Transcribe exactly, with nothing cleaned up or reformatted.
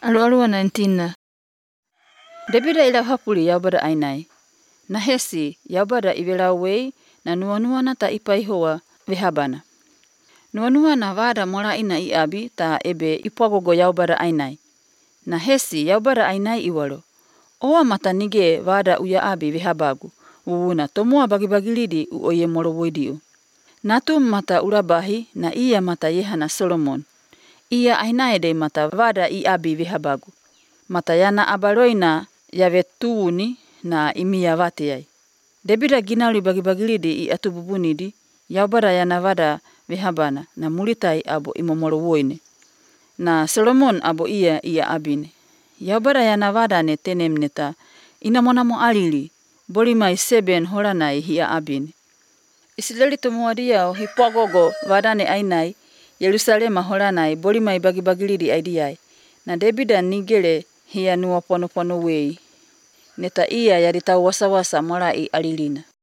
Alu-alua nineteen. Debida ila hapuli Yaubada ainai. Na hesi Yaubada ivelauwei na nuanuana ta ipaihoa vehabana. Nuanuana vada moraina i abi ta ebe ipuagogo Yaubada ainai. Na hesi Yaubada ainai iwalo. Oa mata nige vada uya abi vehabagu. Uuna tomua bagi-bagilidi u oye morowoidiu. Natum mata urabahi na iya mata yehana Solomon. Ia ainaede mata vada i abi vehabagu. Mata yana abaroina yavetuni na imia vateai. Debida ginauli bagi-bagilidi i atububunidi. Yaubada yana vada vehabana na mulitai abo imomorowoine. Na Solomon abo ia ia abine. Yaubada yana vada ne tenem neta inamonamo alili. Bolimai seben horanai hia abine. Isileli tomuadia o hipuagogo vadane ainai. Yerusalema horanai bolimai bagi-bagilidi aidiai. Na Debida nigele hia nuapono-pono wei. Neta ia yadita wasa-wasa morai alilina.